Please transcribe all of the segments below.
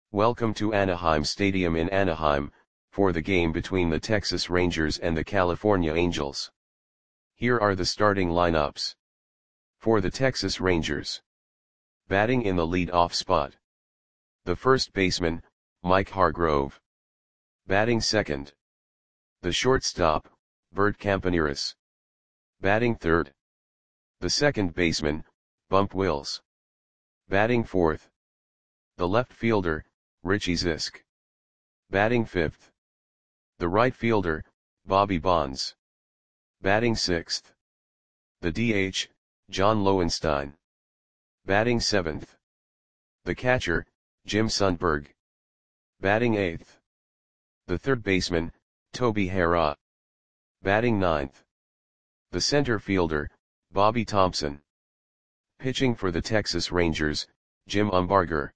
Welcome to Anaheim Stadium in Anaheim, for the game between the Texas Rangers and the California Angels. Here are the starting lineups. For the Texas Rangers. Batting in the lead-off spot. The first baseman, Mike Hargrove. Batting second. The shortstop, Bert Campaneris. Batting third. The second baseman, Bump Wills. Batting fourth. The left fielder, Richie Zisk. Batting fifth. The right fielder, Bobby Bonds. Batting sixth. The DH, John Lowenstein. Batting seventh. The catcher, Jim Sundberg. Batting eighth. The third baseman, Toby Harrah. Batting ninth. The center fielder, Bobby Thompson. Pitching for the Texas Rangers, Jim Umbarger.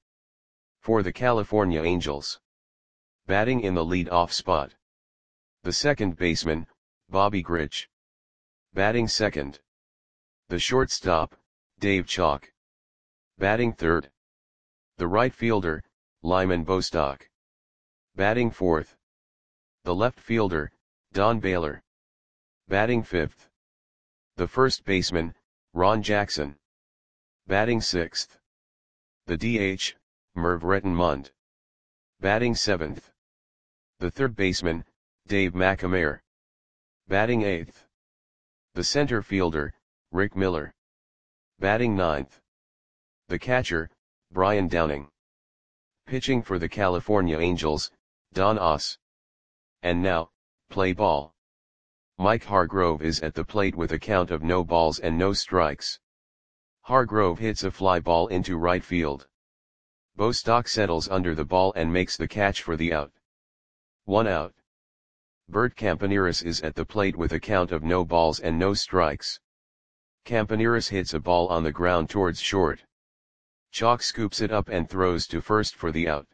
For the California Angels. Batting in the lead-off spot. The second baseman, Bobby Grich. Batting second. The shortstop, Dave Chalk. Batting third. The right fielder, Lyman Bostock. Batting fourth. The left fielder, Don Baylor. Batting fifth. The first baseman, Ron Jackson. Batting sixth. The DH, Merv Rettenmund. Batting seventh. The third baseman, Dave McAmere. Batting eighth. The center fielder, Rick Miller. Batting ninth. The catcher, Brian Downing. Pitching for the California Angels, Don Oss. And now, play ball. Mike Hargrove is at the plate with a count of no balls and no strikes. Hargrove hits a fly ball into right field. Bostock settles under the ball and makes the catch for the out. 1 out. Bert Campaneris is at the plate with a count of no balls and no strikes. Campaneris hits a ball on the ground towards short. Chalk scoops it up and throws to first for the out.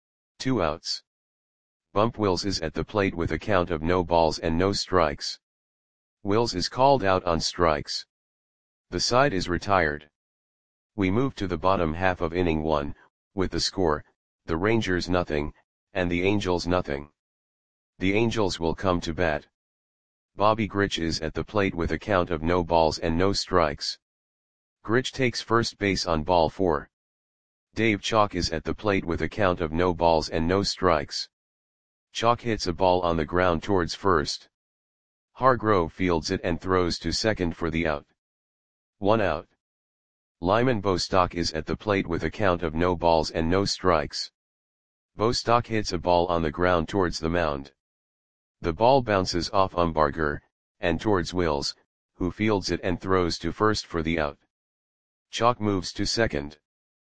2 outs. Bump Wills is at the plate with a count of no balls and no strikes. Wills is called out on strikes. The side is retired. We move to the bottom half of inning 1, with the score, the Rangers nothing, and the Angels nothing. The Angels will come to bat. Bobby Grich is at the plate with a count of no balls and no strikes. Grich takes first base on ball 4. Dave Chalk is at the plate with a count of no balls and no strikes. Chalk hits a ball on the ground towards first. Hargrove fields it and throws to second for the out. 1 out. Lyman Bostock is at the plate with a count of no balls and no strikes. Bostock hits a ball on the ground towards the mound. The ball bounces off Umbarger, and towards Wills, who fields it and throws to first for the out. Chalk moves to second.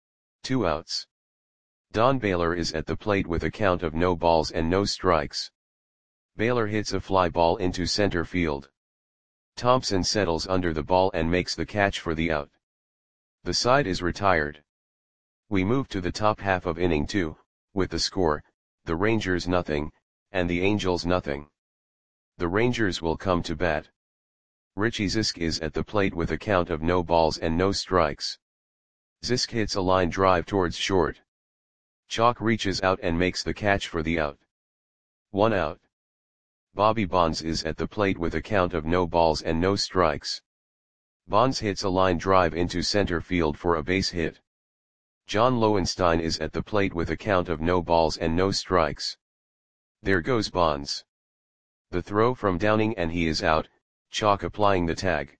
2 outs. Don Baylor is at the plate with a count of no balls and no strikes. Baylor hits a fly ball into center field. Thompson settles under the ball and makes the catch for the out. The side is retired. We move to the top half of inning 2, with the score, the Rangers nothing, and the Angels nothing. The Rangers will come to bat. Richie Zisk is at the plate with a count of no balls and no strikes. Zisk hits a line drive towards short. Chalk reaches out and makes the catch for the out. 1 out. Bobby Bonds is at the plate with a count of no balls and no strikes. Bonds hits a line drive into center field for a base hit. John Lowenstein is at the plate with a count of no balls and no strikes. There goes Bonds. The throw from Downing and he is out, Chalk applying the tag.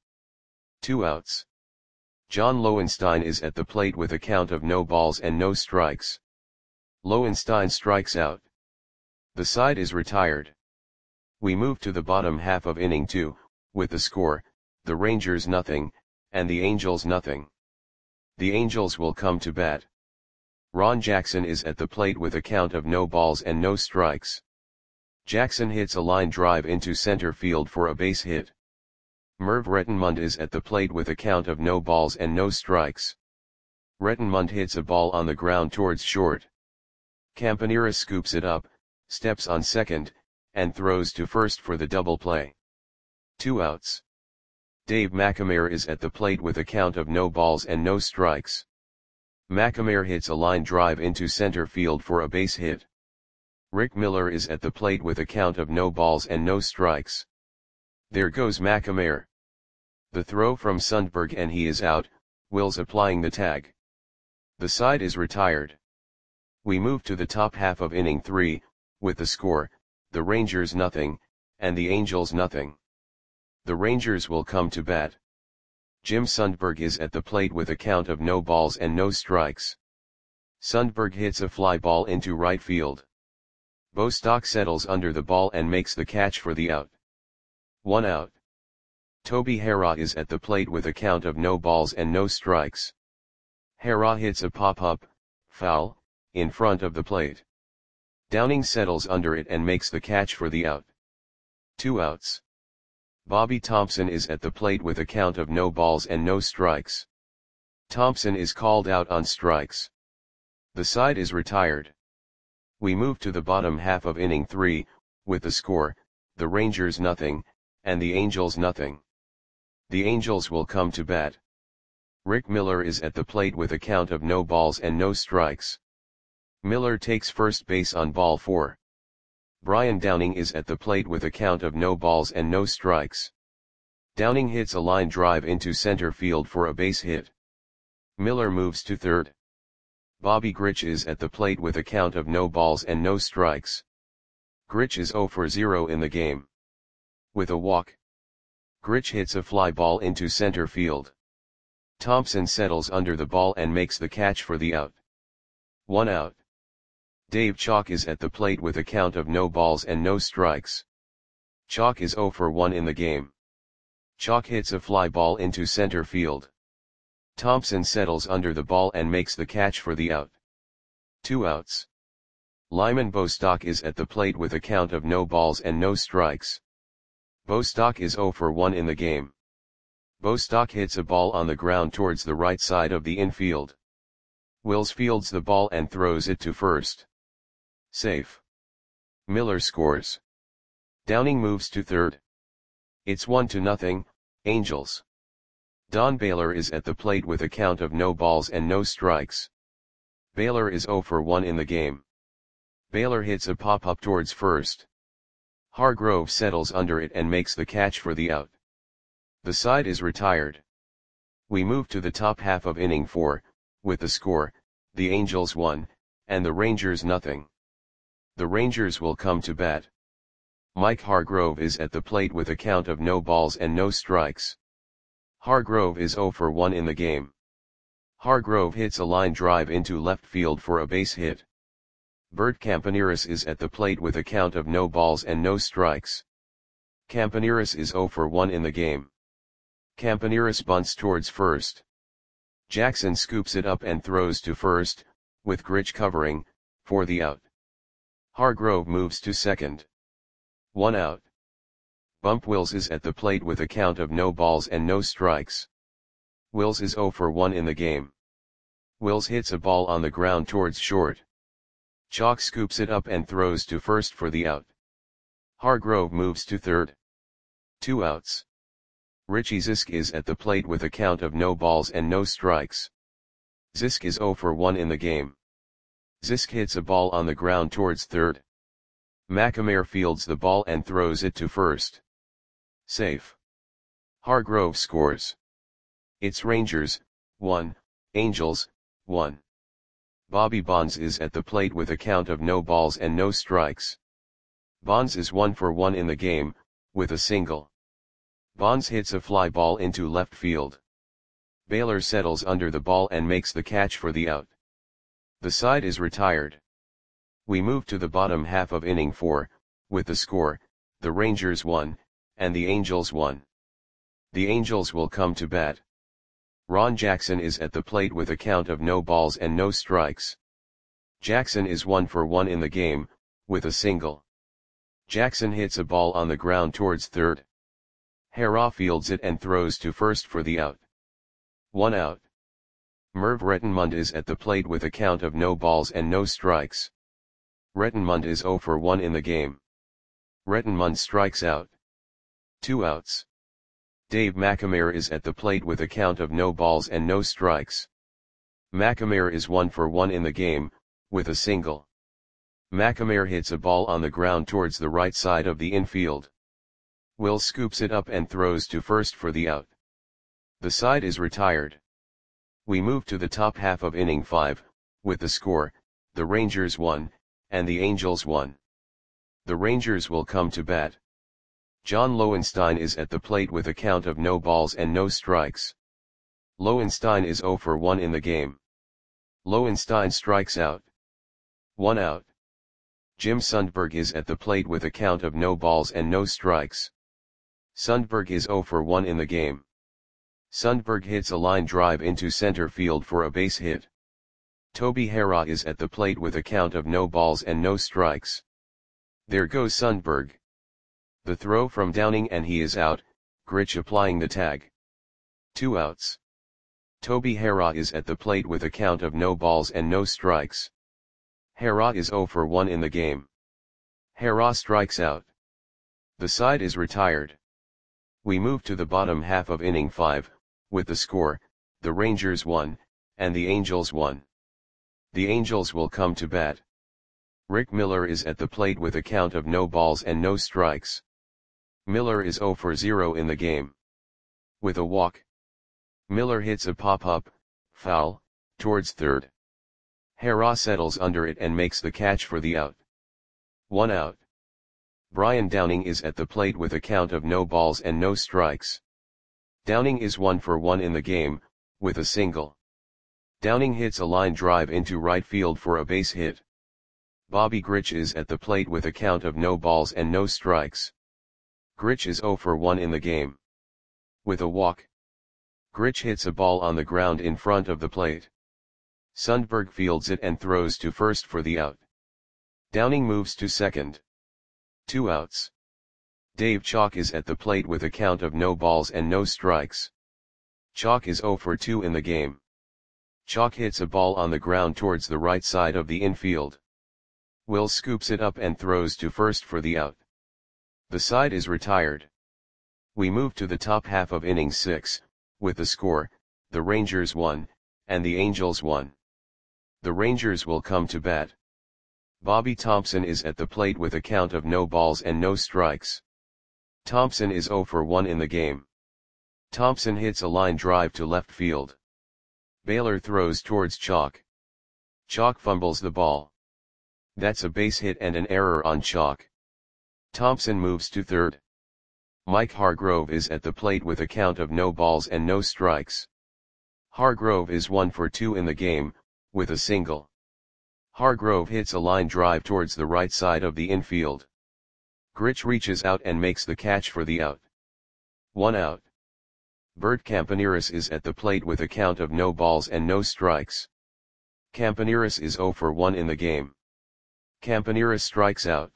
2 outs. John Lowenstein is at the plate with a count of no balls and no strikes. Lowenstein strikes out. The side is retired. We move to the bottom half of inning 2, with the score, the Rangers nothing, and the Angels nothing. The Angels will come to bat. Ron Jackson is at the plate with a count of no balls and no strikes. Jackson hits a line drive into center field for a base hit. Merv Rettenmund is at the plate with a count of no balls and no strikes. Rettenmund hits a ball on the ground towards short. Campaneris scoops it up, steps on second, and throws to first for the double play. 2 outs. Dave McAmere is at the plate with a count of no balls and no strikes. McNamara hits a line drive into center field for a base hit. Rick Miller is at the plate with a count of no balls and no strikes. There goes McNamara. The throw from Sundberg and he is out, Wills applying the tag. The side is retired. We move to the top half of inning 3, with the score, the Rangers nothing, and the Angels nothing. The Rangers will come to bat. Jim Sundberg is at the plate with a count of no balls and no strikes. Sundberg hits a fly ball into right field. Bostock settles under the ball and makes the catch for the out. 1 out. Toby Harrah is at the plate with a count of no balls and no strikes. Harrah hits a pop-up, foul, in front of the plate. Downing settles under it and makes the catch for the out. 2 outs. Bobby Thompson is at the plate with a count of no balls and no strikes. Thompson is called out on strikes. The side is retired. We move to the bottom half of inning 3, with the score, the Rangers nothing, and the Angels nothing. The Angels will come to bat. Rick Miller is at the plate with a count of no balls and no strikes. Miller takes first base on ball 4. Brian Downing is at the plate with a count of no balls and no strikes. Downing hits a line drive into center field for a base hit. Miller moves to third. Bobby Grich is at the plate with a count of no balls and no strikes. Grich is 0 for 0 in the game. With a walk, Grich hits a fly ball into center field. Thompson settles under the ball and makes the catch for the out. 1 out. Dave Chalk is at the plate with a count of no balls and no strikes. Chalk is 0 for 1 in the game. Chalk hits a fly ball into center field. Thompson settles under the ball and makes the catch for the out. 2 outs. Lyman Bostock is at the plate with a count of no balls and no strikes. Bostock is 0 for 1 in the game. Bostock hits a ball on the ground towards the right side of the infield. Wills fields the ball and throws it to first. Safe. Miller scores. Downing moves to third. It's 1-0, Angels. Don Baylor is at the plate with a count of no balls and no strikes. Baylor is 0 for 1 in the game. Baylor hits a pop-up towards first. Hargrove settles under it and makes the catch for the out. The side is retired. We move to the top half of inning 4, with the score, the Angels 1, and the Rangers nothing. The Rangers will come to bat. Mike Hargrove is at the plate with a count of no balls and no strikes. Hargrove is 0 for 1 in the game. Hargrove hits a line drive into left field for a base hit. Bert Campaneris is at the plate with a count of no balls and no strikes. Campaneris is 0 for 1 in the game. Campaneris bunts towards first. Jackson scoops it up and throws to first, with Grich covering, for the out. Hargrove moves to second. 1 out. Bump Wills is at the plate with a count of no balls and no strikes. Wills is 0 for 1 in the game. Wills hits a ball on the ground towards short. Chalk scoops it up and throws to first for the out. Hargrove moves to third. 2 outs. Richie Zisk is at the plate with a count of no balls and no strikes. Zisk is 0 for 1 in the game. Zisk hits a ball on the ground towards third. McNamara fields the ball and throws it to first. Safe. Hargrove scores. It's Rangers, 1, Angels, 1. Bobby Bonds is at the plate with a count of no balls and no strikes. Bonds is 1 for 1 in the game, with a single. Bonds hits a fly ball into left field. Baylor settles under the ball and makes the catch for the out. The side is retired. We move to the bottom half of inning 4, with the score, the Rangers 1, and the Angels 1. The Angels will come to bat. Ron Jackson is at the plate with a count of no balls and no strikes. Jackson is 1 for 1 in the game, with a single. Jackson hits a ball on the ground towards third. Harrah fields it and throws to first for the out. 1 out. Merv Rettenmund is at the plate with a count of no balls and no strikes. Rettenmund is 0 for 1 in the game. Rettenmund strikes out. 2 outs. Dave McNamara is at the plate with a count of no balls and no strikes. McAmare is 1 for 1 in the game, with a single. McAmare hits a ball on the ground towards the right side of the infield. Will scoops it up and throws to first for the out. The side is retired. We move to the top half of inning 5, with the score, the Rangers 1, and the Angels 1. The Rangers will come to bat. John Lowenstein is at the plate with a count of no balls and no strikes. Lowenstein is 0 for 1 in the game. Lowenstein strikes out. 1 out. Jim Sundberg is at the plate with a count of no balls and no strikes. Sundberg is 0 for 1 in the game. Sundberg hits a line drive into center field for a base hit. Toby Harrah is at the plate with a count of no balls and no strikes. There goes Sundberg. The throw from Downing and he is out, Grich applying the tag. 2 outs. Toby Harrah is at the plate with a count of no balls and no strikes. Harrah is 0 for 1 in the game. Harrah strikes out. The side is retired. We move to the bottom half of inning 5, with the score, the Rangers 1, and the Angels 1. The Angels will come to bat. Rick Miller is at the plate with a count of no balls and no strikes. Miller is 0 for 0 in the game. With a walk. Miller hits a pop-up, foul, towards third. Harrah settles under it and makes the catch for the out. 1 out. Brian Downing is at the plate with a count of no balls and no strikes. Downing is 1 for 1 in the game, with a single. Downing hits a line drive into right field for a base hit. Bobby Grich is at the plate with a count of no balls and no strikes. Grich is 0 for 1 in the game. With a walk. Grich hits a ball on the ground in front of the plate. Sundberg fields it and throws to first for the out. Downing moves to second. 2 outs. Dave Chalk is at the plate with a count of no balls and no strikes. Chalk is 0 for 2 in the game. Chalk hits a ball on the ground towards the right side of the infield. Will scoops it up and throws to first for the out. The side is retired. We move to the top half of inning 6, with the score, the Rangers 1, and the Angels 1. The Rangers will come to bat. Bobby Thompson is at the plate with a count of no balls and no strikes. Thompson is 0 for 1 in the game. Thompson hits a line drive to left field. Baylor throws towards Chalk. Chalk fumbles the ball. That's a base hit and an error on Chalk. Thompson moves to third. Mike Hargrove is at the plate with a count of no balls and no strikes. Hargrove is 1 for 2 in the game, with a single. Hargrove hits a line drive towards the right side of the infield. Grich reaches out and makes the catch for the out. 1 out. Bert Campaneris is at the plate with a count of no balls and no strikes. Campaneris is 0 for 1 in the game. Campaneris strikes out.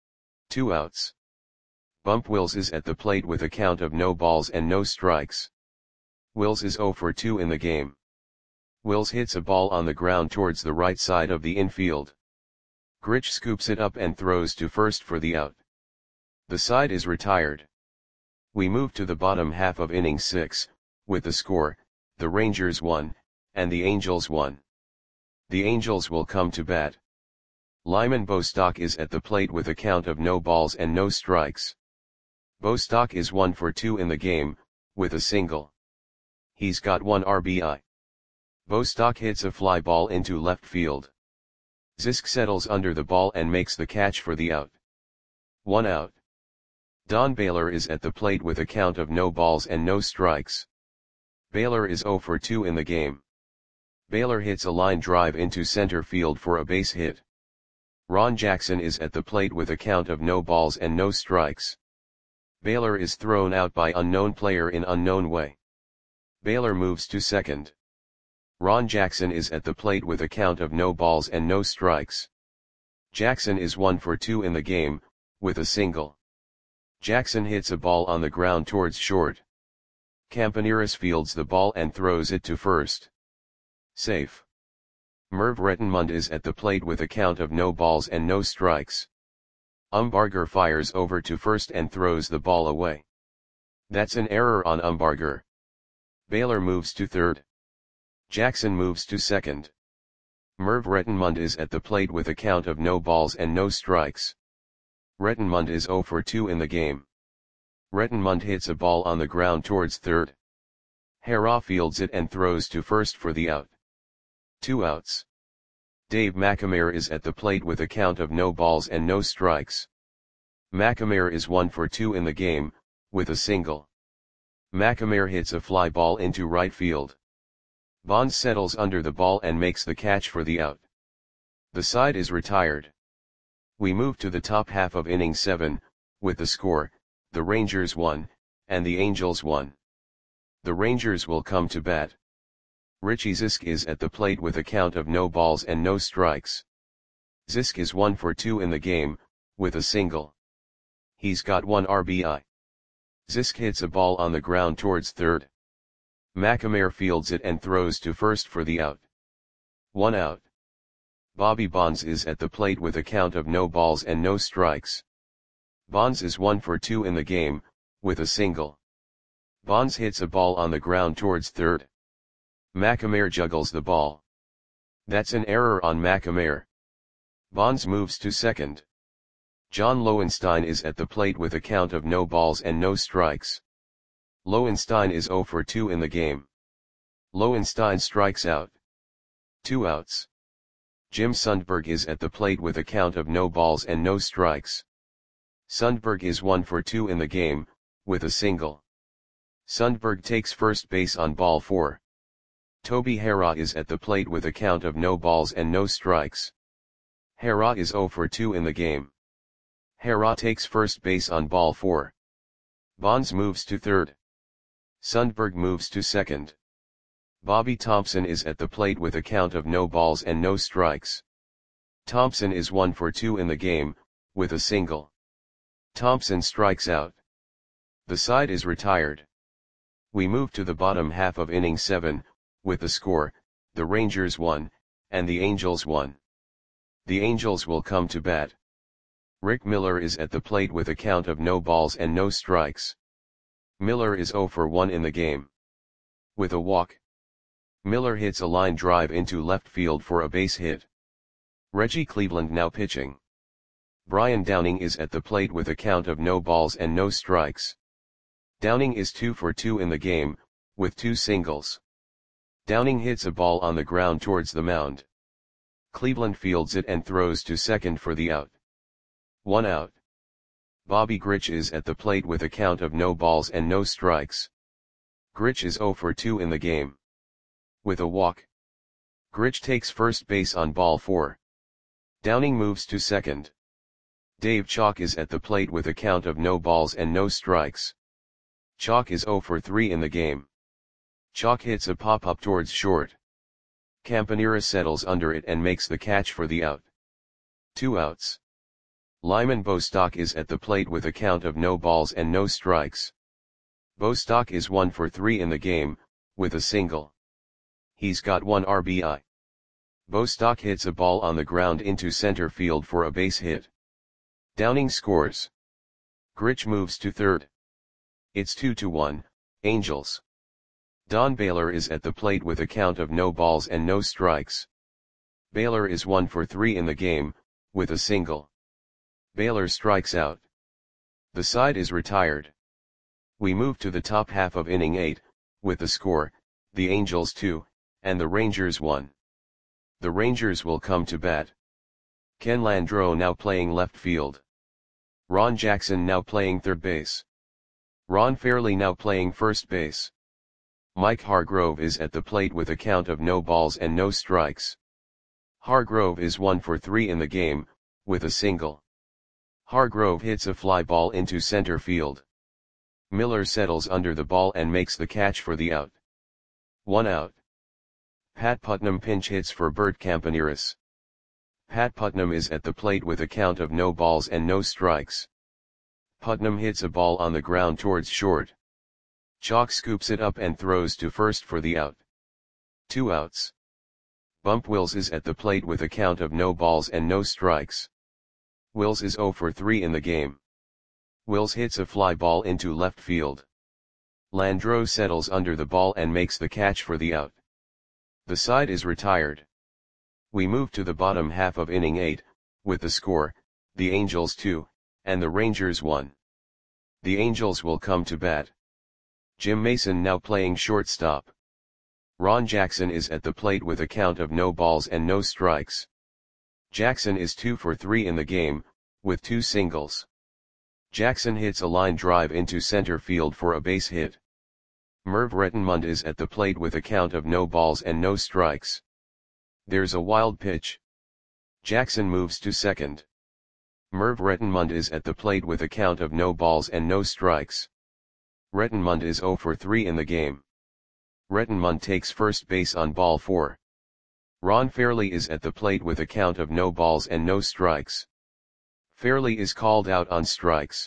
2 outs. Bump Wills is at the plate with a count of no balls and no strikes. Wills is 0 for 2 in the game. Wills hits a ball on the ground towards the right side of the infield. Grich scoops it up and throws to first for the out. The side is retired. We move to the bottom half of inning 6, with the score, the Rangers 1, and the Angels 1. The Angels will come to bat. Lyman Bostock is at the plate with a count of no balls and no strikes. Bostock is 1 for 2 in the game, with a single. He's got 1 RBI. Bostock hits a fly ball into left field. Zisk settles under the ball and makes the catch for the out. 1 out. Don Baylor is at the plate with a count of no balls and no strikes. Baylor is 0 for 2 in the game. Baylor hits a line drive into center field for a base hit. Ron Jackson is at the plate with a count of no balls and no strikes. Baylor is thrown out by unknown player in unknown way. Baylor moves to second. Ron Jackson is at the plate with a count of no balls and no strikes. Jackson is 1 for 2 in the game, with a single. Jackson hits a ball on the ground towards short. Campaneris fields the ball and throws it to first. Safe. Merv Rettenmund is at the plate with a count of no balls and no strikes. Umbarger fires over to first and throws the ball away. That's an error on Umbarger. Baylor moves to third. Jackson moves to second. Merv Rettenmund is at the plate with a count of no balls and no strikes. Rettenmund is 0 for 2 in the game. Rettenmund hits a ball on the ground towards third. Hara fields it and throws to first for the out. 2 outs. Dave McAmere is at the plate with a count of no balls and no strikes. McAmere is 1 for 2 in the game, with a single. McAmere hits a fly ball into right field. Bonds settles under the ball and makes the catch for the out. The side is retired. We move to the top half of inning 7, with the score, the Rangers 1, and the Angels 1. The Rangers will come to bat. Richie Zisk is at the plate with a count of no balls and no strikes. Zisk is 1 for 2 in the game, with a single. He's got 1 RBI. Zisk hits a ball on the ground towards third. McAmere fields it and throws to first for the out. 1 out. Bobby Bonds is at the plate with a count of no balls and no strikes. Bonds is 1 for 2 in the game, with a single. Bonds hits a ball on the ground towards third. McAmere juggles the ball. That's an error on McAmere. Bonds moves to second. John Lowenstein is at the plate with a count of no balls and no strikes. Lowenstein is 0 for 2 in the game. Lowenstein strikes out. 2 outs. Jim Sundberg is at the plate with a count of no balls and no strikes. Sundberg is 1 for 2 in the game, with a single. Sundberg takes first base on ball 4. Toby Hara is at the plate with a count of no balls and no strikes. Hara is 0 for 2 in the game. Hara takes first base on ball 4. Bonds moves to third. Sundberg moves to second. Bobby Thompson is at the plate with a count of no balls and no strikes. Thompson is 1 for 2 in the game, with a single. Thompson strikes out. The side is retired. We move to the bottom half of inning 7, with the score, the Rangers 1, and the Angels 1. The Angels will come to bat. Rick Miller is at the plate with a count of no balls and no strikes. Miller is 0 for 1 in the game. With a walk. Miller hits a line drive into left field for a base hit. Reggie Cleveland now pitching. Brian Downing is at the plate with a count of no balls and no strikes. Downing is 2 for 2 in the game, with 2 singles. Downing hits a ball on the ground towards the mound. Cleveland fields it and throws to second for the out. 1 out. Bobby Grich is at the plate with a count of no balls and no strikes. Grich is 0 for 2 in the game. With a walk. Grich takes first base on ball 4. Downing moves to second. Dave Chalk is at the plate with a count of no balls and no strikes. Chalk is 0 for 3 in the game. Chalk hits a pop-up towards short. Campanera settles under it and makes the catch for the out. 2 outs. Lyman Bostock is at the plate with a count of no balls and no strikes. Bostock is 1 for 3 in the game, with a single. He's got 1 RBI. Bostock hits a ball on the ground into center field for a base hit. Downing scores. Grich moves to third. It's 2-1, Angels. Don Baylor is at the plate with a count of no balls and no strikes. Baylor is 1 for 3 in the game, with a single. Baylor strikes out. The side is retired. We move to the top half of inning 8, with the score, the Angels 2, and the Rangers 1. The Rangers will come to bat. Ken Landreau now playing left field. Ron Jackson now playing third base. Ron Fairley now playing first base. Mike Hargrove is at the plate with a count of no balls and no strikes. Hargrove is 1 for 3 in the game, with a single. Hargrove hits a fly ball into center field. Miller settles under the ball and makes the catch for the out. 1 out. Pat Putnam pinch hits for Bert Campaneris. Pat Putnam is at the plate with a count of no balls and no strikes. Putnam hits a ball on the ground towards short. Chalk scoops it up and throws to first for the out. 2 outs. Bump Wills is at the plate with a count of no balls and no strikes. Wills is 0 for 3 in the game. Wills hits a fly ball into left field. Landreau settles under the ball and makes the catch for the out. The side is retired. We move to the bottom half of inning 8, with the score, the Angels 2, and the Rangers 1. The Angels will come to bat. Jim Mason now playing shortstop. Ron Jackson is at the plate with a count of no balls and no strikes. Jackson is 2 for 3 in the game, with 2 singles. Jackson hits a line drive into center field for a base hit. Merv Rettenmund is at the plate with a count of no balls and no strikes. There's a wild pitch. Jackson moves to second. Merv Rettenmund is at the plate with a count of no balls and no strikes. Rettenmund is 0 for 3 in the game. Rettenmund takes first base on ball 4. Ron Fairly is at the plate with a count of no balls and no strikes. Fairly is called out on strikes.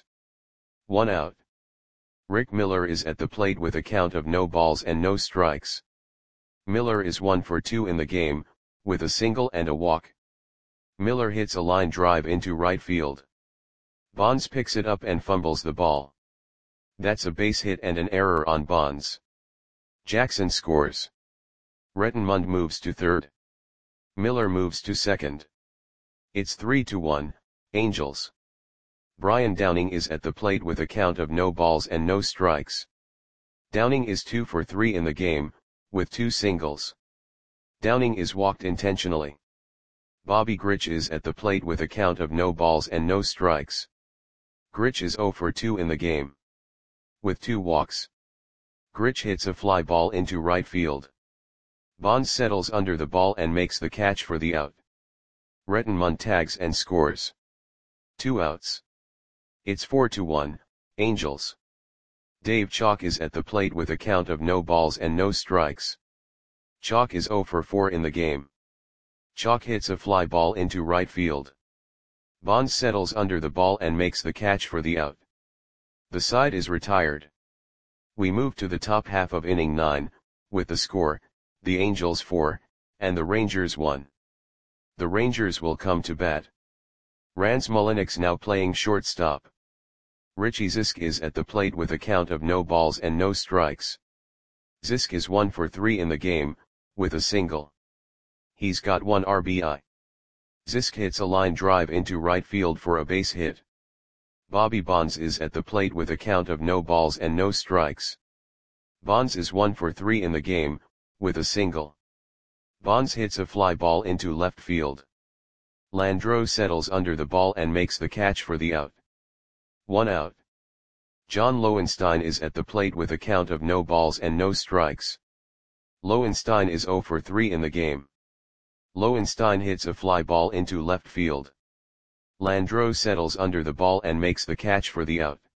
1 out. Rick Miller is at the plate with a count of no balls and no strikes. Miller is 1 for 2 in the game, with a single and a walk. Miller hits a line drive into right field. Bonds picks it up and fumbles the ball. That's a base hit and an error on Bonds. Jackson scores. Rettenmund moves to third. Miller moves to second. It's 3-1, Angels. Brian Downing is at the plate with a count of no balls and no strikes. Downing is 2 for 3 in the game, with 2 singles. Downing is walked intentionally. Bobby Grich is at the plate with a count of no balls and no strikes. Grich is 0 for 2 in the game, with 2 walks. Grich hits a fly ball into right field. Bonds settles under the ball and makes the catch for the out. Rettenmund tags and scores. 2 outs. It's 4-1, Angels. Dave Chalk is at the plate with a count of no balls and no strikes. Chalk is 0 for 4 in the game. Chalk hits a fly ball into right field. Bonds settles under the ball and makes the catch for the out. The side is retired. We move to the top half of inning 9, with the score, the Angels 4, and the Rangers 1. The Rangers will come to bat. Rance Mulliniks now playing shortstop. Richie Zisk is at the plate with a count of no balls and no strikes. Zisk is 1 for 3 in the game, with a single. He's got 1 RBI. Zisk hits a line drive into right field for a base hit. Bobby Bonds is at the plate with a count of no balls and no strikes. Bonds is 1 for 3 in the game, with a single. Bonds hits a fly ball into left field. Landreau settles under the ball and makes the catch for the out. 1 out. John Lowenstein is at the plate with a count of no balls and no strikes. Lowenstein is 0 for 3 in the game. Lowenstein hits a fly ball into left field. Landreau settles under the ball and makes the catch for the out.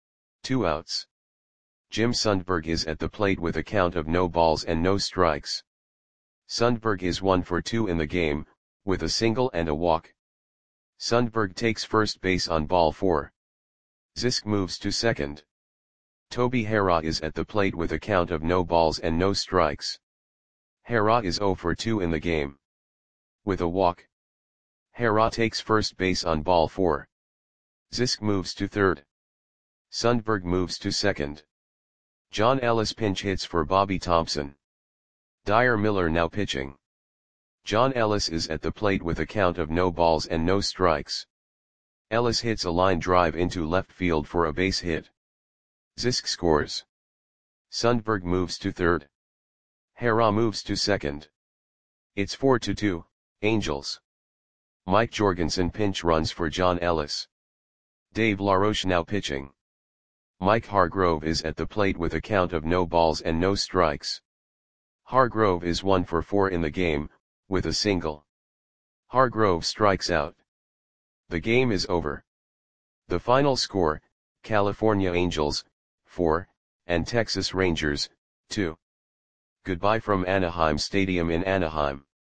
2 outs. Jim Sundberg is at the plate with a count of no balls and no strikes. Sundberg is 1 for 2 in the game, with a single and a walk. Sundberg takes first base on ball 4. Zisk moves to second. Toby Harrah is at the plate with a count of no balls and no strikes. Harrah is 0 for 2 in the game, with a walk. Harrah takes first base on ball 4. Zisk moves to third. Sundberg moves to second. John Ellis pinch hits for Bobby Thompson. Dyer Miller now pitching. John Ellis is at the plate with a count of no balls and no strikes. Ellis hits a line drive into left field for a base hit. Zisk scores. Sundberg moves to third. Harrah moves to second. It's 4-2, Angels. Mike Jorgensen pinch runs for John Ellis. Dave LaRoche now pitching. Mike Hargrove is at the plate with a count of no balls and no strikes. Hargrove is 1 for 4 in the game, with a single. Hargrove strikes out. The game is over. The final score, California Angels, 4, and Texas Rangers, 2. Goodbye from Anaheim Stadium in Anaheim.